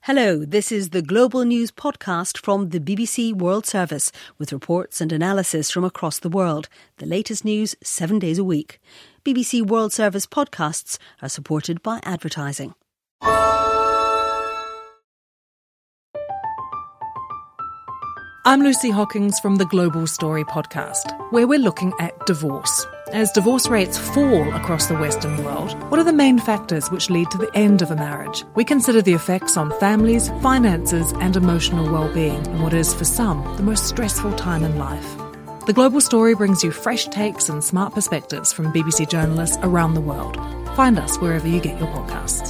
Hello, this is the Global News podcast from the BBC World Service with reports and analysis from across the world. The latest news 7 days a week. BBC World Service podcasts are supported by advertising. I'm Lucy Hockings from the Global Story podcast, where we're looking at divorce. As divorce rates fall across the Western world, what are the main factors which lead to the end of a marriage? We consider the effects on families, finances and emotional well-being in what is, for some, the most stressful time in life. The Global Story brings you fresh takes and smart perspectives from BBC journalists around the world. Find us wherever you get your podcasts.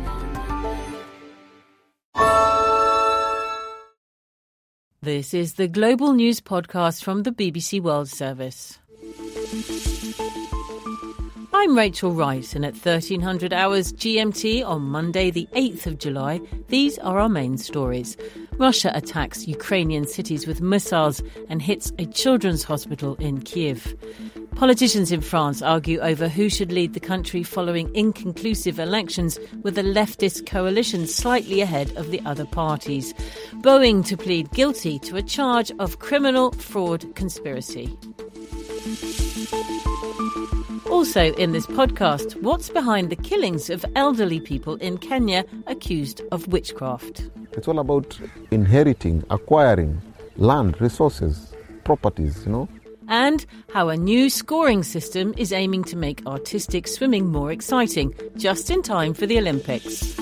This is the Global News podcast from the BBC World Service. I'm Rachel Wright, and at 1300 hours GMT on Monday the 8th of July, these are our main stories. Russia attacks Ukrainian cities with missiles and hits a children's hospital in Kiev. Politicians in France argue over who should lead the country following inconclusive elections, with a leftist coalition slightly ahead of the other parties. Boeing to plead guilty to a charge of criminal fraud conspiracy. Also in this podcast, what's behind the killings of elderly people in Kenya accused of witchcraft? It's all about inheriting, acquiring land, resources, properties, And how a new scoring system is aiming to make artistic swimming more exciting, just in time for the Olympics.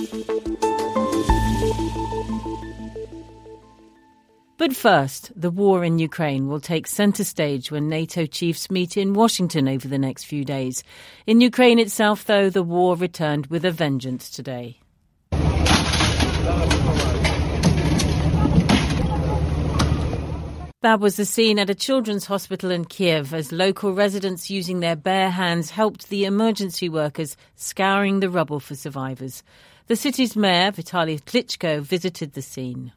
But first, the war in Ukraine will take centre stage when NATO chiefs meet in Washington over the next few days. In Ukraine itself, though, the war returned with a vengeance today. That was the scene at a children's hospital in Kiev as local residents using their bare hands helped the emergency workers scouring the rubble for survivors. The city's mayor, Vitaly Klitschko, visited the scene.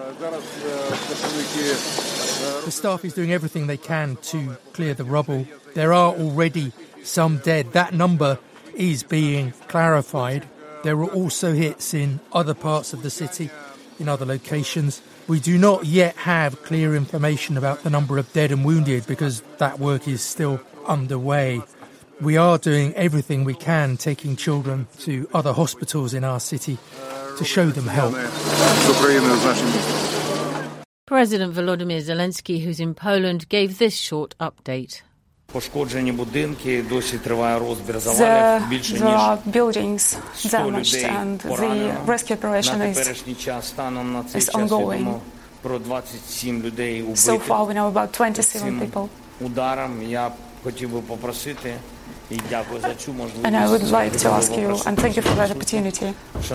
The staff is doing everything they can to clear the rubble. There are already some dead. That number is being clarified. There were also hits in other parts of the city, in other locations. We do not yet have clear information about the number of dead and wounded because that work is still underway. We are doing everything we can, taking children to other hospitals in our city to show them help. President Volodymyr Zelensky, who's in Poland, gave this short update. There are buildings damaged and the rescue operation is ongoing. So far we know about 27 people. And I would like to ask you, and thank you for that opportunity,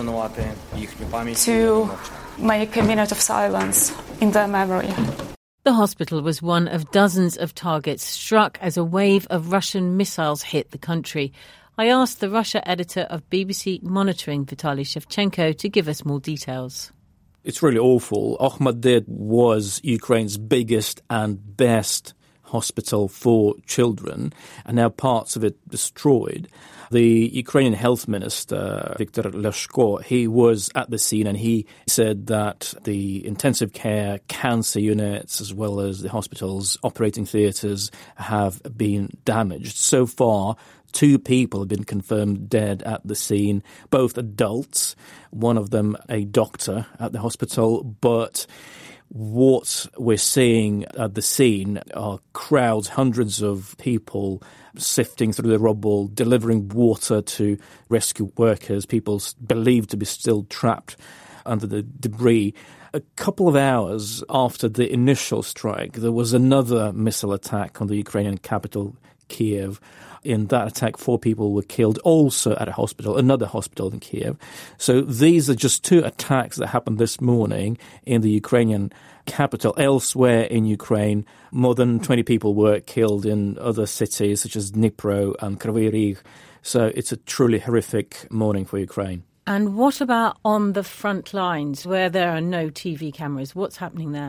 to make a minute of silence in their memory. The hospital was one of dozens of targets struck as a wave of Russian missiles hit the country. I asked the Russia editor of BBC Monitoring, Vitaly Shevchenko, to give us more details. It's really awful. Ahmedabad was Ukraine's biggest and best hospital for children, and now parts of it destroyed. The Ukrainian health minister, Viktor Leshko, he was at the scene and he said that the intensive care cancer units as well as the hospital's operating theatres have been damaged. So far, 2 people have been confirmed dead at the scene, both adults, one of them a doctor at the hospital, but what we're seeing at the scene are crowds, hundreds of people sifting through the rubble, delivering water to rescue workers, people believed to be still trapped under the debris. A couple of hours after the initial strike, there was another missile attack on the Ukrainian capital, Kiev. In that attack, 4 people were killed, also at a hospital, another hospital in Kiev. So these are just 2 attacks that happened this morning in the Ukrainian capital. Elsewhere in Ukraine, more than 20 people were killed in other cities such as Dnipro and Kryvyi Rih. So it's a truly horrific morning for Ukraine. And what about on the front lines where there are no TV cameras? What's happening there?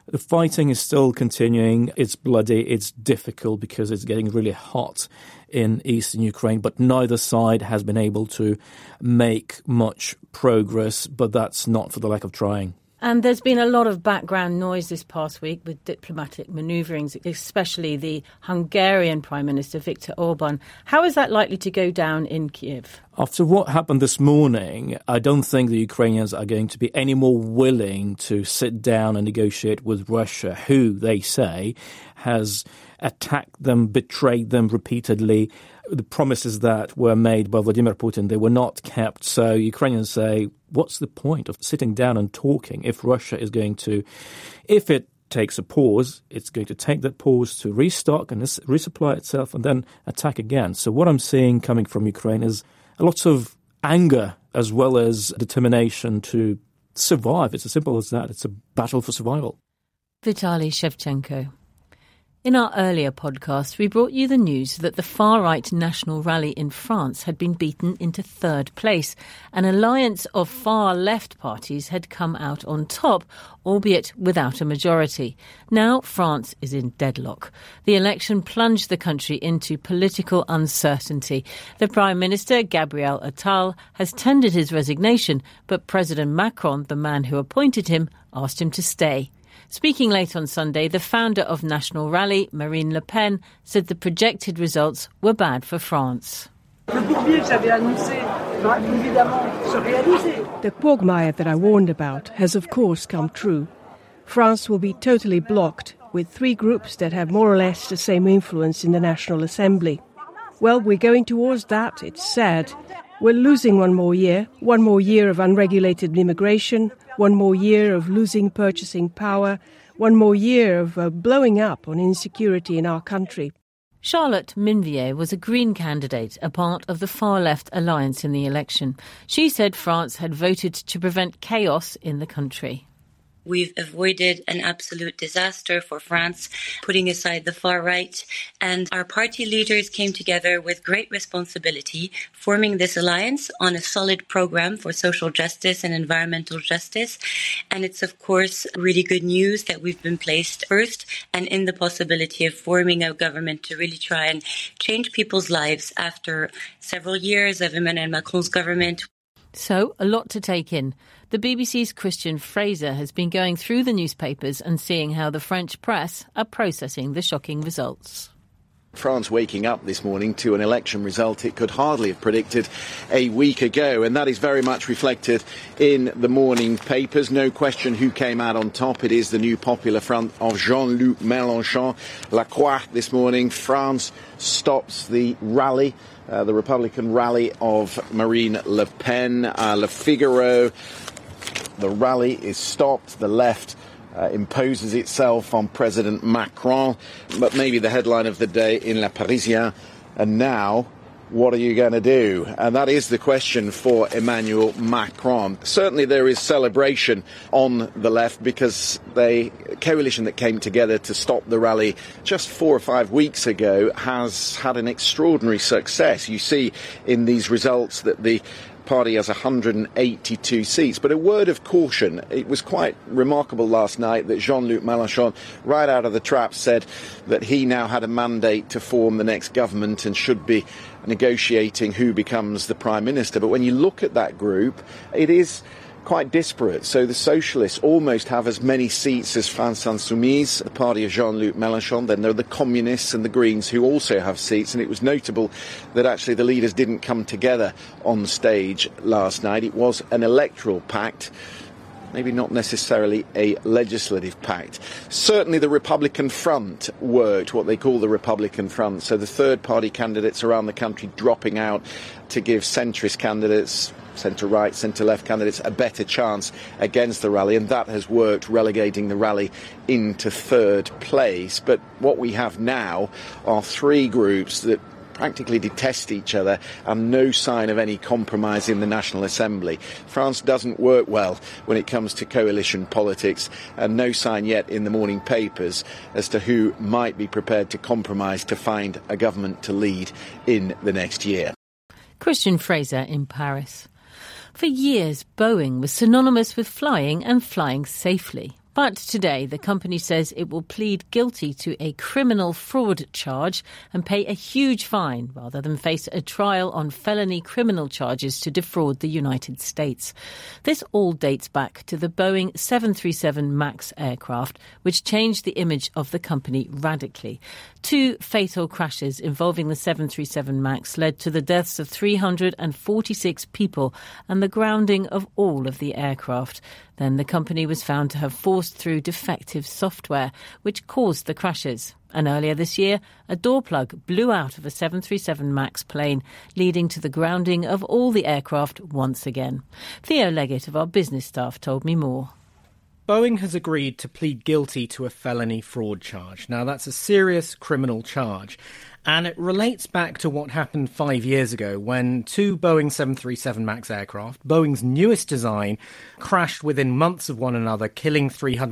The fighting is still continuing. It's bloody. It's difficult because it's getting really hot in eastern Ukraine, but neither side has been able to make much progress, but that's not for the lack of trying. And there's been a lot of background noise this past week with diplomatic manoeuvrings, especially the Hungarian Prime Minister Viktor Orban. How is that likely to go down in Kiev? After what happened this morning, I don't think the Ukrainians are going to be any more willing to sit down and negotiate with Russia, who, they say, has attacked them, betrayed them repeatedly. The promises that were made by Vladimir Putin, they were not kept. So Ukrainians say, what's the point of sitting down and talking if Russia is going to, if it takes a pause, it's going to take that pause to restock and resupply itself and then attack again. So what I'm seeing coming from Ukraine is a lot of anger as well as determination to survive. It's as simple as that. It's a battle for survival. Vitaly Shevchenko. In our earlier podcast, we brought you the news that the far-right National Rally in France had been beaten into third place. An alliance of far-left parties had come out on top, albeit without a majority. Now France is in deadlock. The election plunged the country into political uncertainty. The Prime Minister, Gabriel Attal, has tendered his resignation, but President Macron, the man who appointed him, asked him to stay. Speaking late on Sunday, the founder of National Rally, Marine Le Pen, said the projected results were bad for France. The quagmire that I warned about has of course come true. France will be totally blocked, with three groups that have more or less the same influence in the National Assembly. Well, we're going towards that. It's sad. We're losing one more year of unregulated immigration, one more year of losing purchasing power, one more year of blowing up on insecurity in our country. Charlotte Minvier was a Green candidate, a part of the far-left alliance in the election. She said France had voted to prevent chaos in the country. We've avoided an absolute disaster for France, putting aside the far right, and our party leaders came together with great responsibility, forming this alliance on a solid program for social justice and environmental justice. And it's, of course, really good news that we've been placed first and in the possibility of forming a government to really try and change people's lives after several years of Emmanuel Macron's government. So, a lot to take in. The BBC's Christian Fraser has been going through the newspapers and seeing how the French press are processing the shocking results. France waking up this morning to an election result it could hardly have predicted a week ago, and that is very much reflected in the morning papers. No question who came out on top. It is the new Popular Front of Jean-Luc Mélenchon. La Croix this morning. France stops the rally, the Republican rally of Marine Le Pen. Le Figaro, the rally is stopped. The left imposes itself on President Macron. But maybe the headline of the day in Le Parisien, and now, what are you going to do? And that is the question for Emmanuel Macron. Certainly there is celebration on the left because the coalition that came together to stop the rally just 4 or 5 weeks ago has had an extraordinary success. You see in these results that the party has 182 seats. But a word of caution. It was quite remarkable last night that Jean-Luc Mélenchon, right out of the trap, said that he now had a mandate to form the next government and should be negotiating who becomes the Prime Minister. But when you look at that group, it is quite disparate. So the Socialists almost have as many seats as France Insoumise, the party of Jean-Luc Mélenchon. Then there are the Communists and the Greens who also have seats. And it was notable that actually the leaders didn't come together on stage last night. It was an electoral pact, maybe not necessarily a legislative pact. Certainly the Republican Front worked, what they call the Republican Front. So the third-party candidates around the country dropping out to give centrist candidates, centre-right, centre-left candidates a better chance against the rally, and that has worked, relegating the rally into third place. But what we have now are three groups that practically detest each other and no sign of any compromise in the National Assembly. France doesn't work well when it comes to coalition politics, and no sign yet in the morning papers as to who might be prepared to compromise to find a government to lead in the next year. Christian Fraser in Paris. For years, Boeing was synonymous with flying and flying safely. But today, the company says it will plead guilty to a criminal fraud charge and pay a huge fine rather than face a trial on felony criminal charges to defraud the United States. This all dates back to the Boeing 737 MAX aircraft, which changed the image of the company radically. 2 fatal crashes involving the 737 MAX led to the deaths of 346 people and the grounding of all of the aircraft. Then the company was found to have forced through defective software, which caused the crashes. And earlier this year, a door plug blew out of a 737 MAX plane, leading to the grounding of all the aircraft once again. Theo Leggett of our business staff told me more. Boeing has agreed to plead guilty to a felony fraud charge. Now, that's a serious criminal charge. And it relates back to what happened 5 years ago when 2 Boeing 737 MAX aircraft, Boeing's newest design, crashed within months of one another, killing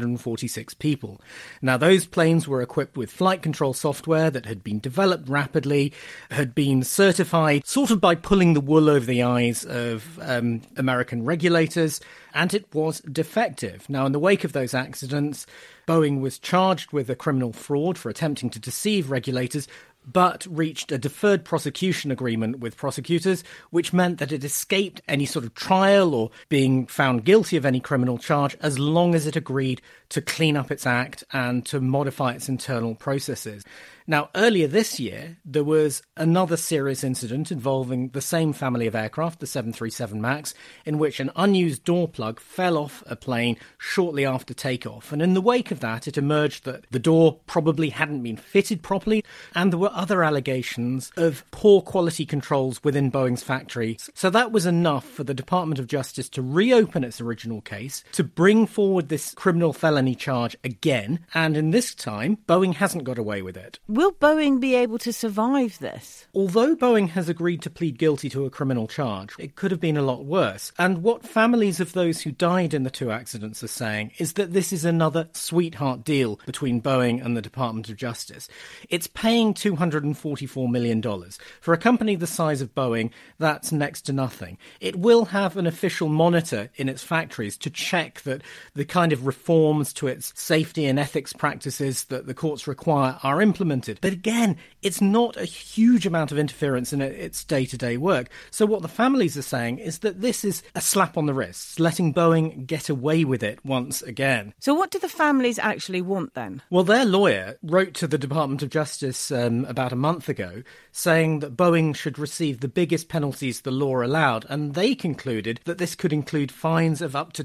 346 people. Now, those planes were equipped with flight control software that had been developed rapidly, had been certified sort of by pulling the wool over the eyes of American regulators, and it was defective. Now, in the wake of those accidents, Boeing was charged with a criminal fraud for attempting to deceive regulators, but reached a deferred prosecution agreement with prosecutors, which meant that it escaped any sort of trial or being found guilty of any criminal charge as long as it agreed to clean up its act and to modify its internal processes. Now, earlier this year, there was another serious incident involving the same family of aircraft, the 737 MAX, in which an unused door plug fell off a plane shortly after takeoff. And in the wake of that, it emerged that the door probably hadn't been fitted properly, and there were other allegations of poor quality controls within Boeing's factory. So that was enough for the Department of Justice to reopen its original case, to bring forward this criminal felony charge again, and in this time, Boeing hasn't got away with it. Will Boeing be able to survive this? Although Boeing has agreed to plead guilty to a criminal charge, it could have been a lot worse. And what families of those who died in the 2 accidents are saying is that this is another sweetheart deal between Boeing and the Department of Justice. It's paying $244 million. For a company the size of Boeing, that's next to nothing. It will have an official monitor in its factories to check that the kind of reforms to its safety and ethics practices that the courts require are implemented. But again, it's not a huge amount of interference in its day-to-day work. So what the families are saying is that this is a slap on the wrist, letting Boeing get away with it once again. So what do the families actually want then? Well, their lawyer wrote to the Department of Justice about a month ago saying that Boeing should receive the biggest penalties the law allowed, and they concluded that this could include fines of up to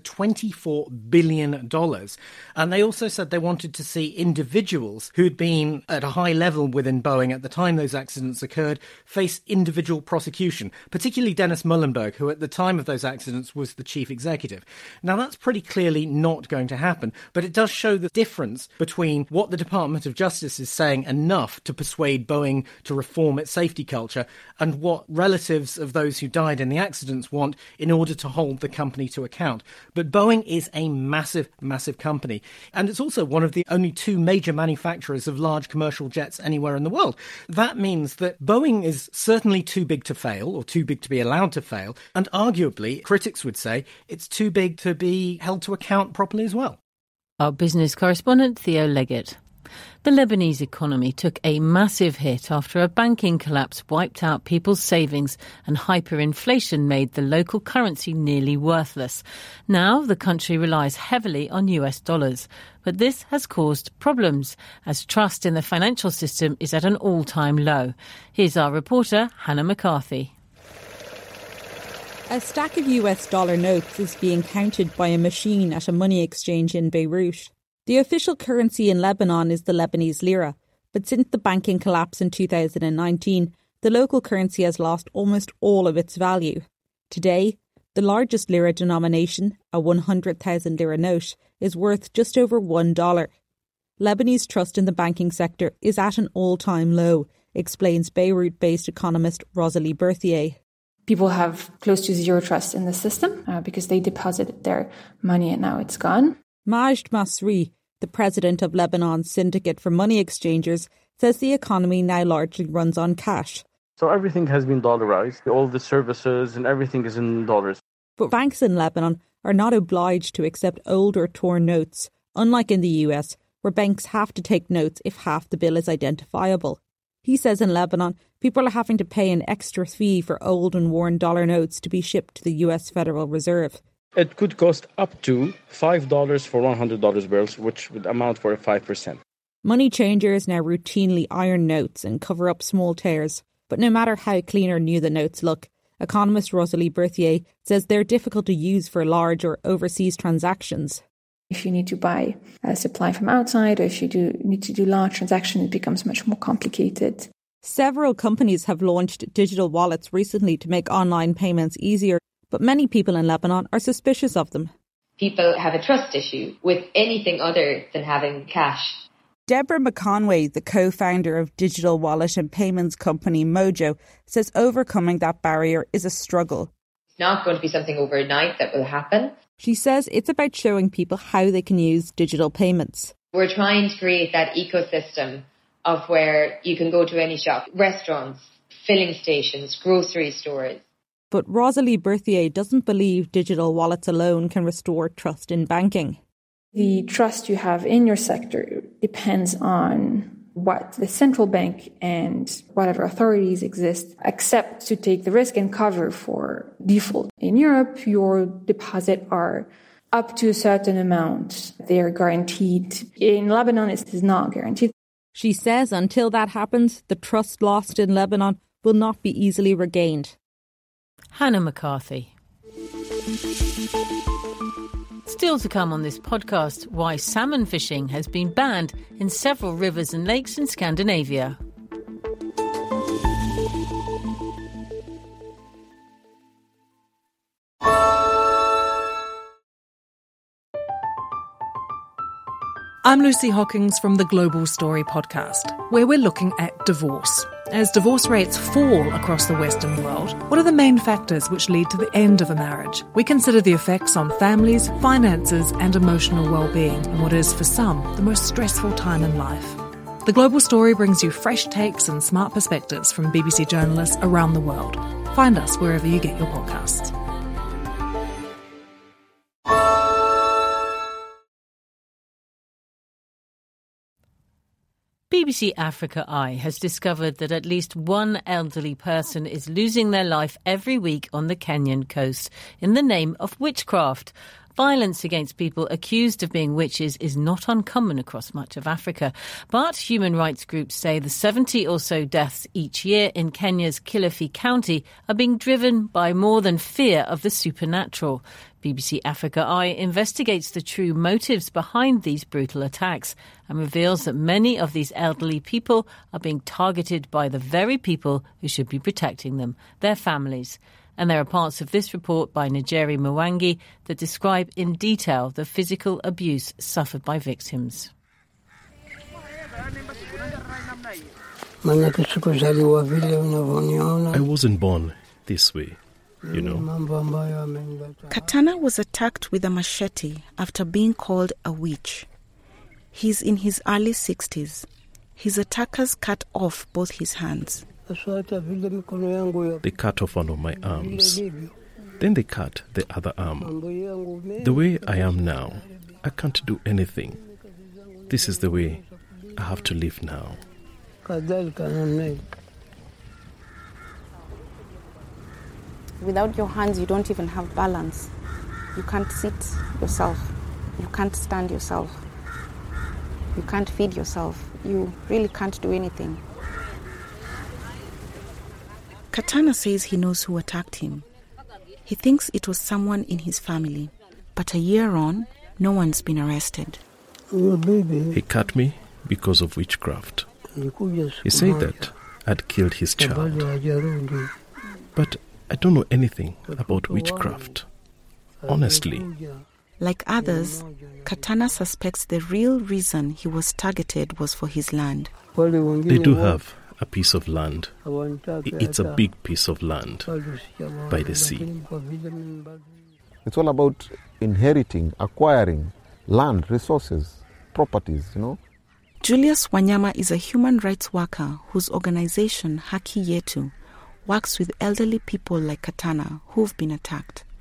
$24 billion. And they also said they wanted to see individuals who'd been at a high level within Boeing at the time those accidents occurred face individual prosecution, particularly Dennis Muilenburg, who at the time of those accidents was the chief executive. Now, that's pretty clearly not going to happen, but it does show the difference between what the Department of Justice is saying enough to persuade Boeing to reform its safety culture and what relatives of those who died in the accidents want in order to hold the company to account. But Boeing is a massive, massive company, and it's also one of the only 2 major manufacturers of large commercial jets anywhere in the world. That means that Boeing is certainly too big to fail, or too big to be allowed to fail, and arguably, critics would say, it's too big to be held to account properly as well. Our business correspondent, Theo Leggett. The Lebanese economy took a massive hit after a banking collapse wiped out people's savings and hyperinflation made the local currency nearly worthless. Now the country relies heavily on US dollars. But this has caused problems as trust in the financial system is at an all-time low. Here's our reporter, Hannah McCarthy. A stack of US dollar notes is being counted by a machine at a money exchange in Beirut. The official currency in Lebanon is the Lebanese lira, but since the banking collapse in 2019, the local currency has lost almost all of its value. Today, the largest lira denomination, a 100,000 lira note, is worth just over $1. Lebanese trust in the banking sector is at an all-time low, explains Beirut-based economist Rosalie Berthier. People have close to zero trust in the system because they deposited their money and now it's gone. Majd Masri, the president of Lebanon's Syndicate for Money Exchangers, says the economy now largely runs on cash. So everything has been dollarized. All the services and everything is in dollars. But banks in Lebanon are not obliged to accept old or torn notes, unlike in the US, where banks have to take notes if half the bill is identifiable. He says in Lebanon, people are having to pay an extra fee for old and worn dollar notes to be shipped to the US Federal Reserve. It could cost up to $5 for $100 bills, which would amount for 5%. Money changers now routinely iron notes and cover up small tears. But no matter how clean or new the notes look, economist Rosalie Berthier says they're difficult to use for large or overseas transactions. If you need to buy a supply from outside, or if you need to do large transactions, it becomes much more complicated. Several companies have launched digital wallets recently to make online payments easier, but many people in Lebanon are suspicious of them. People have a trust issue with anything other than having cash. Deborah McConway, the co-founder of digital wallet and payments company Mojo, says overcoming that barrier is a struggle. It's not going to be something overnight that will happen. She says it's about showing people how they can use digital payments. We're trying to create that ecosystem of where you can go to any shop, restaurants, filling stations, grocery stores. But Rosalie Berthier doesn't believe digital wallets alone can restore trust in banking. The trust you have in your sector depends on what the central bank and whatever authorities exist accept to take the risk and cover for default. In Europe, your deposits are up to a certain amount. They are guaranteed. In Lebanon, it is not guaranteed. She says until that happens, the trust lost in Lebanon will not be easily regained. Hannah McCarthy. Still to come on this podcast, why salmon fishing has been banned in several rivers and lakes in Scandinavia. I'm Lucy Hockings from the Global Story podcast, where we're looking at divorce. As divorce rates fall across the Western world, what are the main factors which lead to the end of a marriage? We consider the effects on families, finances and emotional well-being in what is, for some, the most stressful time in life. The Global Story brings you fresh takes and smart perspectives from BBC journalists around the world. Find us wherever you get your podcasts. BBC Africa Eye has discovered that at least one elderly person is losing their life every week on the Kenyan coast in the name of witchcraft. Violence against people accused of being witches is not uncommon across much of Africa, but human rights groups say the 70 or so deaths each year in Kenya's Kilifi County are being driven by more than fear of the supernatural. BBC Africa Eye investigates the true motives behind these brutal attacks and reveals that many of these elderly people are being targeted by the very people who should be protecting them, their families. And there are parts of this report by Njeri Mwangi that describe in detail the physical abuse suffered by victims. I wasn't born this way, you know. Katana was attacked with a machete after being called a witch. He's in his early 60s. His attackers cut off both his hands. They cut off one of my arms. Then they cut the other arm. The way I am now, I can't do anything. This is the way I have to live now. Without your hands, you don't even have balance. You can't sit yourself. You can't stand yourself. You can't feed yourself. You really can't do anything. Katana says he knows who attacked him. He thinks it was someone in his family. But a year on, no one's been arrested. He cut me because of witchcraft. He said that I'd killed his child. But I don't know anything about witchcraft. Honestly. Like others, Katana suspects the real reason he was targeted was for his land. They do have a piece of land. It's a big piece of land by the sea. It's all about inheriting, acquiring land, resources, properties, you know. Julius Wanyama is a human rights worker whose organization, Haki Yetu, works with elderly people like Katana who've been attacked.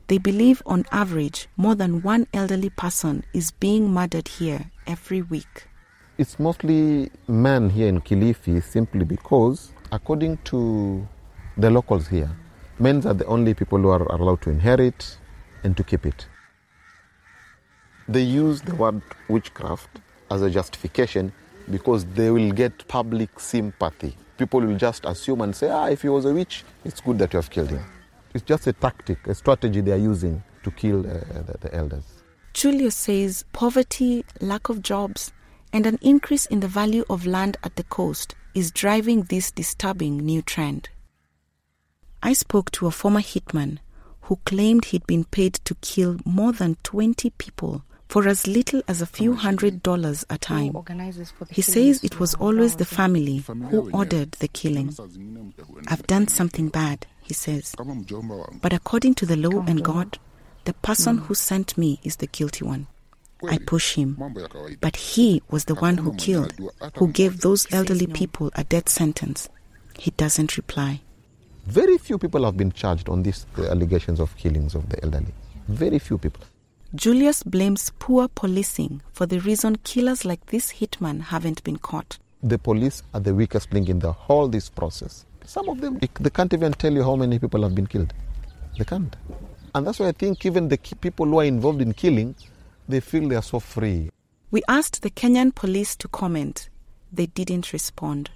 They believe on average more than one elderly person is being murdered here every week. It's mostly men here in Kilifi simply because, according to the locals here, men are the only people who are allowed to inherit and to keep it. They use the word witchcraft as a justification because they will get public sympathy. People will just assume and say, if he was a witch, it's good that you have killed him. It's just a tactic, a strategy they are using to kill the elders. Julius says poverty, lack of jobs, and an increase in the value of land at the coast is driving this disturbing new trend. I spoke to a former hitman who claimed he'd been paid to kill more than 20 people for as little as a few $100s a time. He says it was always the family who ordered the killing. I've done something bad, he says. But according to the law and God, the person who sent me is the guilty one. I push him. But he was the one who killed, who gave those elderly people a death sentence. He doesn't reply. Very few people have been charged on these allegations of killings of the elderly. Very few people. Julius blames poor policing for the reason killers like this hitman haven't been caught. The police are the weakest link in the whole this process. Some of them, they can't even tell you how many people have been killed. They can't. And that's why I think even the people who are involved in killing, they feel they are so free. We asked the Kenyan police to comment. They didn't respond.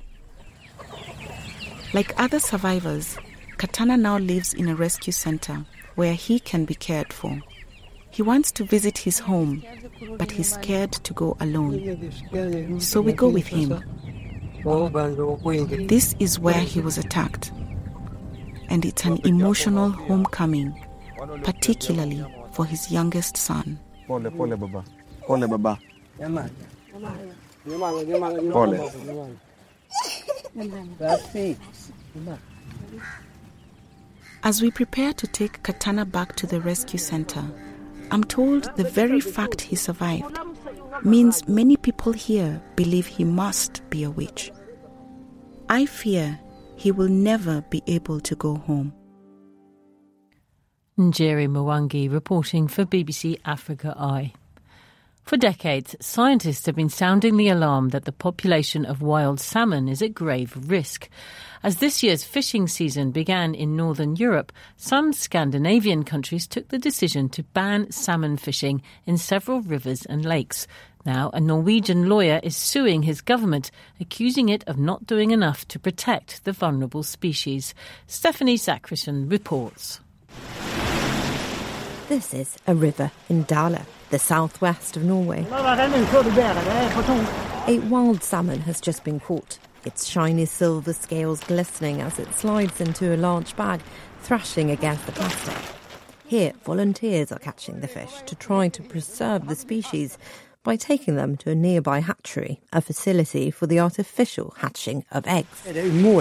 Like other survivors, Katana now lives in a rescue center where he can be cared for. He wants to visit his home, but he's scared to go alone. So we go with him. This is where he was attacked. And it's an emotional homecoming, particularly for his youngest son. As we prepare to take Katana back to the rescue center, I'm told the very fact he survived means many people here believe he must be a witch. I fear he will never be able to go home. Njeri Mwangi reporting for BBC Africa Eye. For decades, scientists have been sounding the alarm that the population of wild salmon is at grave risk. As this year's fishing season began in northern Europe, some Scandinavian countries took the decision to ban salmon fishing in several rivers and lakes. Now, a Norwegian lawyer is suing his government, accusing it of not doing enough to protect the vulnerable species. Stephanie Zachrisson reports. This is a river in Dale, the southwest of Norway. A wild salmon has just been caught, its shiny silver scales glistening as it slides into a large bag, thrashing against the plastic. Here, volunteers are catching the fish to try to preserve the species by taking them to a nearby hatchery, a facility for the artificial hatching of eggs. Inge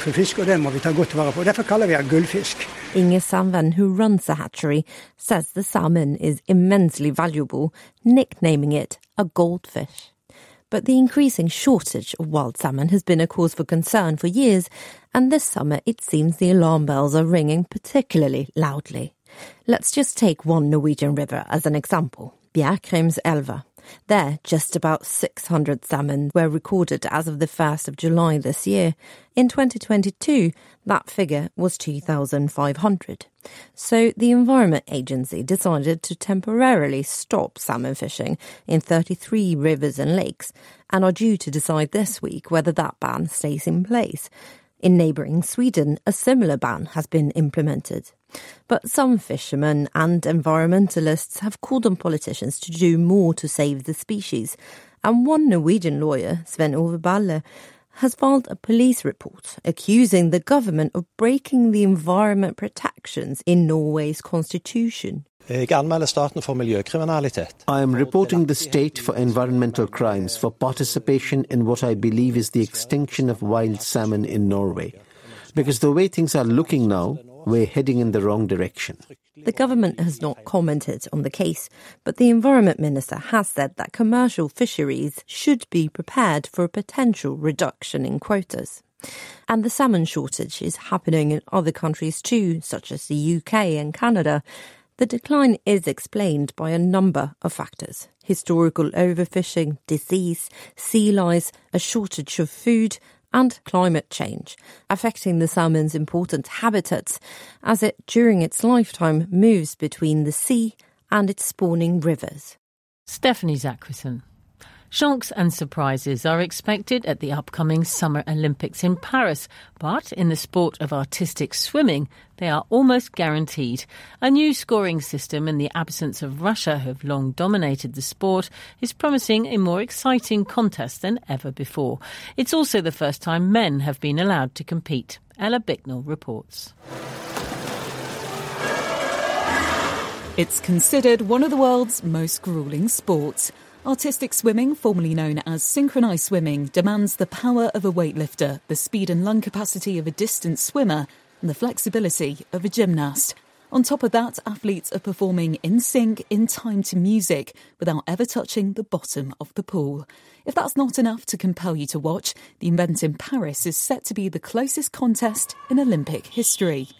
Sandven, who runs the hatchery, says the salmon is immensely valuable, nicknaming it a goldfish. But the increasing shortage of wild salmon has been a cause for concern for years, and this summer it seems the alarm bells are ringing particularly loudly. Let's just take one Norwegian river as an example, Bjerkreimselva. There, just about 600 salmon were recorded as of the 1st of July this year. In 2022, that figure was 2,500. So the Environment Agency decided to temporarily stop salmon fishing in 33 rivers and lakes and are due to decide this week whether that ban stays in place. In neighbouring Sweden, a similar ban has been implemented. But some fishermen and environmentalists have called on politicians to do more to save the species. And one Norwegian lawyer, Sven Ove Balle, has filed a police report accusing the government of breaking the environment protections in Norway's constitution. I am reporting the state for environmental crimes for participation in what I believe is the extinction of wild salmon in Norway. Because the way things are looking now, we're heading in the wrong direction. The government has not commented on the case, but the Environment Minister has said that commercial fisheries should be prepared for a potential reduction in quotas. And the salmon shortage is happening in other countries too, such as the UK and Canada. The decline is explained by a number of factors: historical overfishing, disease, sea lice, a shortage of food, and climate change, affecting the salmon's important habitats as it, during its lifetime, moves between the sea and its spawning rivers. Stephanie Zachrison. Shocks and surprises are expected at the upcoming Summer Olympics in Paris, but in the sport of artistic swimming, they are almost guaranteed. A new scoring system in the absence of Russia, who have long dominated the sport, is promising a more exciting contest than ever before. It's also the first time men have been allowed to compete. Ella Bicknell reports. It's considered one of the world's most gruelling sports. Artistic swimming, formerly known as synchronised swimming, demands the power of a weightlifter, the speed and lung capacity of a distance swimmer, and the flexibility of a gymnast. On top of that, athletes are performing in sync, in time to music, without ever touching the bottom of the pool. If that's not enough to compel you to watch, the event in Paris is set to be the closest contest in Olympic history.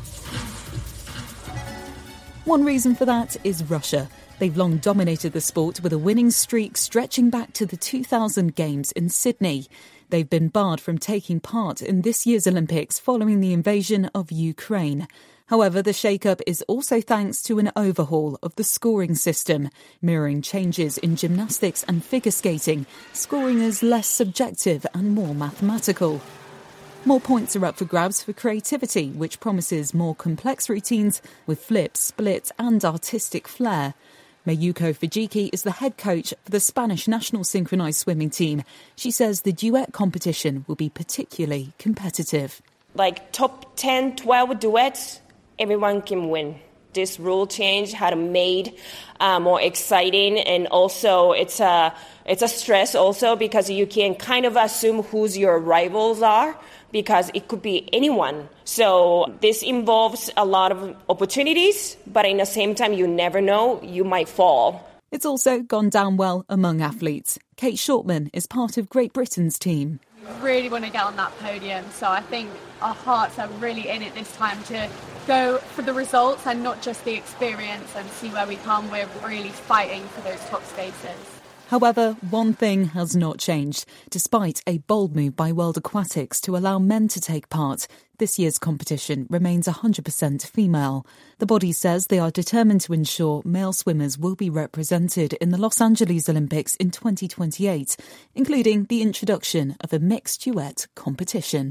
One reason for that is Russia. They've long dominated the sport with a winning streak stretching back to the 2000 Games in Sydney. They've been barred from taking part in this year's Olympics following the invasion of Ukraine. However, the shake-up is also thanks to an overhaul of the scoring system, mirroring changes in gymnastics and figure skating. Scoring is less subjective and more mathematical. More points are up for grabs for creativity, which promises more complex routines with flips, splits and artistic flair. Mayuko Fujiki is the head coach for the Spanish national synchronised swimming team. She says the duet competition will be particularly competitive. Like top 10, 12 duets, everyone can win. This rule change had made more exciting, and also it's a stress also because you can kind of assume who's your rivals are, because it could be anyone. So this involves a lot of opportunities, but in the same time, you never know, you might fall. It's also gone down well among athletes. Kate Shortman is part of Great Britain's team. We really want to get on that podium, so I think our hearts are really in it this time to go for the results and not just the experience and see where we come. We're really fighting for those top spaces. However, one thing has not changed. Despite a bold move by World Aquatics to allow men to take part, this year's competition remains 100% female. The body says they are determined to ensure male swimmers will be represented in the Los Angeles Olympics in 2028, including the introduction of a mixed duet competition.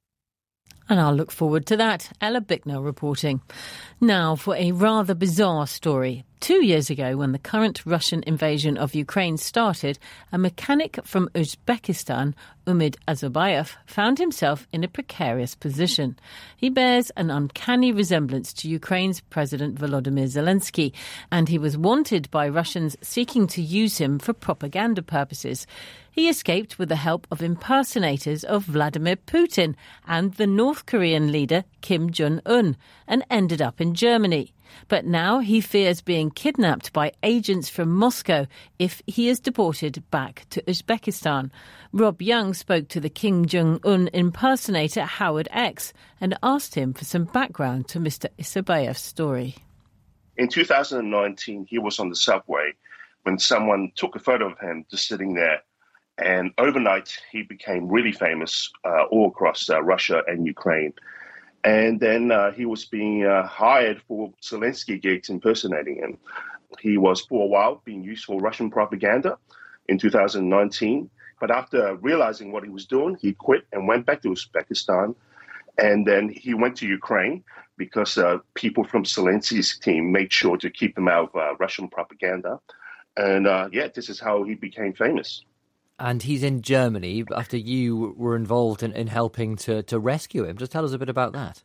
And I'll look forward to that. Ella Bicknell reporting. Now for a rather bizarre story. 2 years ago, when the current Russian invasion of Ukraine started, a mechanic from Uzbekistan, Umid Azobayev, found himself in a precarious position. He bears an uncanny resemblance to Ukraine's President Volodymyr Zelensky, and he was wanted by Russians seeking to use him for propaganda purposes. He escaped with the help of impersonators of Vladimir Putin and the North Korean leader Kim Jong-un, and ended up in Germany. But now he fears being kidnapped by agents from Moscow if he is deported back to Uzbekistan. Rob Young spoke to the Kim Jong-un impersonator Howard X and asked him for some background to Mr. Isabayev's story. In 2019, he was on the subway when someone took a photo of him just sitting there. And overnight, he became really famous all across Russia and Ukraine. And then he was being hired for Zelensky gigs impersonating him. He was, for a while, being used for Russian propaganda in 2019. But after realizing what he was doing, he quit and went back to Uzbekistan. And then he went to Ukraine because people from Zelensky's team made sure to keep him out of Russian propaganda. And this is how he became famous. And he's in Germany after you were involved in helping to rescue him. Just tell us a bit about that.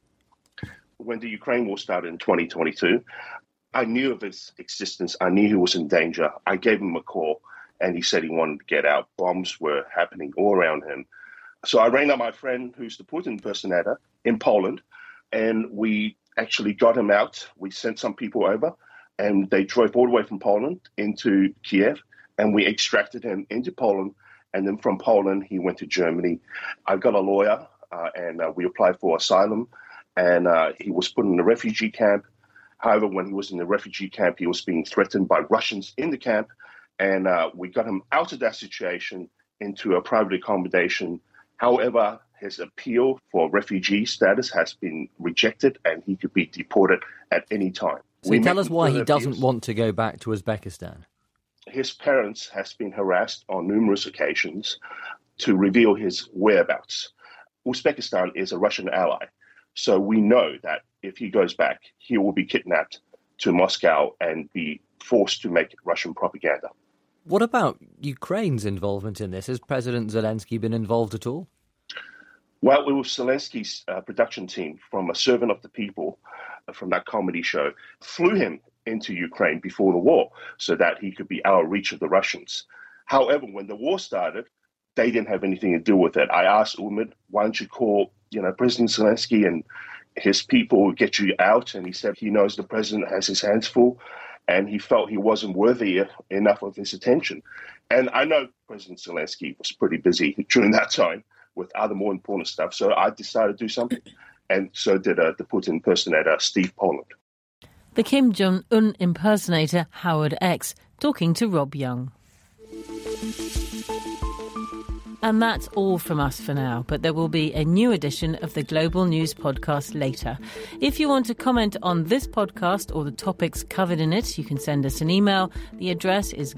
When the Ukraine war started in 2022, I knew of his existence. I knew he was in danger. I gave him a call, and he said he wanted to get out. Bombs were happening all around him. So I rang up my friend, who's the Putin impersonator, in Poland, and we actually got him out. We sent some people over, and they drove all the way from Poland into Kiev. And we extracted him into Poland, and then from Poland, he went to Germany. I got a lawyer, and we applied for asylum, and he was put in a refugee camp. However, when he was in the refugee camp, he was being threatened by Russians in the camp. And we got him out of that situation into a private accommodation. However, his appeal for refugee status has been rejected and he could be deported at any time. So tell us why he doesn't want to go back to Uzbekistan. His parents has been harassed on numerous occasions to reveal his whereabouts. Uzbekistan is a Russian ally. So we know that if he goes back, he will be kidnapped to Moscow and be forced to make Russian propaganda. What about Ukraine's involvement in this? Has President Zelensky been involved at all? Well, it was Zelensky's production team from A Servant of the People, from that comedy show, flew him into Ukraine before the war so that he could be out of reach of the Russians. However, when the war started, they didn't have anything to do with it. I asked Umid, why don't you call President Zelensky and his people will get you out? And he said he knows the president has his hands full and he felt he wasn't worthy enough of his attention. And I know President Zelensky was pretty busy during that time with other more important stuff. So I decided to do something. And so did the Putin impersonator, Steve Poland. The Kim Jong-un impersonator, Howard X, talking to Rob Young. And that's all from us for now, but there will be a new edition of the Global News Podcast later. If you want to comment on this podcast or the topics covered in it, you can send us an email. The address is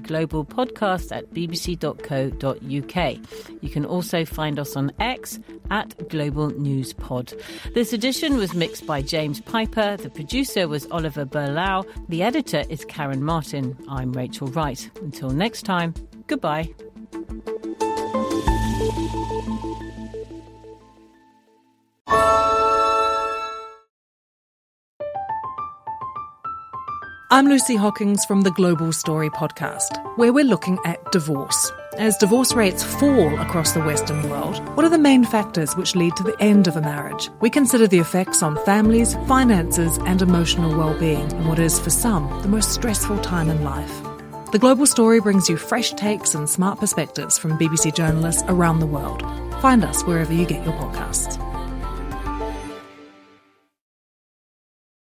globalpodcast@bbc.co.uk. You can also find us on X @GlobalNewsPod. This edition was mixed by James Piper. The producer was Oliver Berlau. The editor is Karen Martin. I'm Rachel Wright. Until next time, goodbye. I'm Lucy Hockings from the Global Story podcast, where we're looking at divorce. As divorce rates fall across the Western world, what are the main factors which lead to the end of a marriage? We consider the effects on families, finances, and emotional well-being in what is, for some, the most stressful time in life. The Global Story brings you fresh takes and smart perspectives from BBC journalists around the world. Find us wherever you get your podcasts.